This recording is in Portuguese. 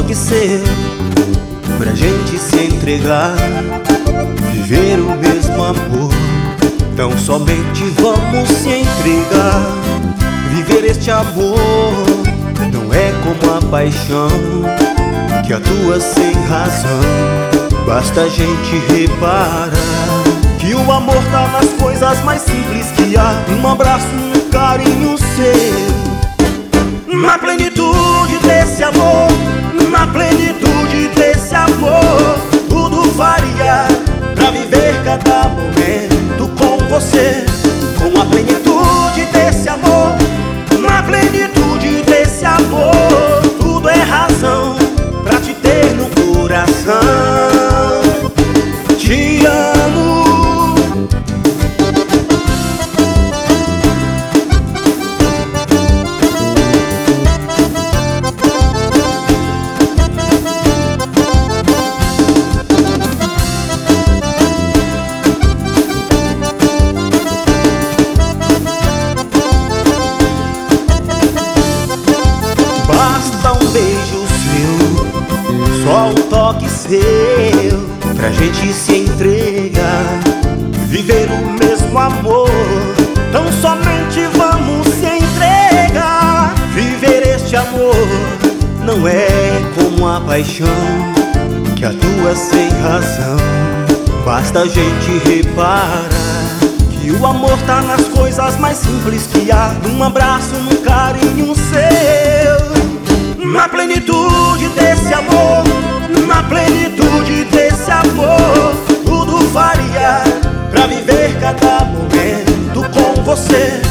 toque seu, pra gente se entregar, viver o mesmo amor. Tão somente vamos se entregar, viver este amor. Não é como a paixão que atua sem razão. Basta a gente reparar que o amor tá nas coisas mais simples que há. Um abraço, um carinho seu, na plenitude desse amor, na plenitude desse amor. Tudo faria pra viver cada momento com você, com a plenitude desse amor, na plenitude desse amor. Tudo é razão pra te ter no coração. Te amo. Basta um beijo seu, só um toque seu, pra gente se entregar, viver o mesmo amor. Tão somente vamos se entregar, viver este amor. Não é como a paixão que atua sem razão. Basta a gente reparar que o amor tá nas coisas mais simples que há. Num abraço, num carinho seu, na plenitude desse amor, na plenitude desse amor. Tudo faria pra viver cada momento com você,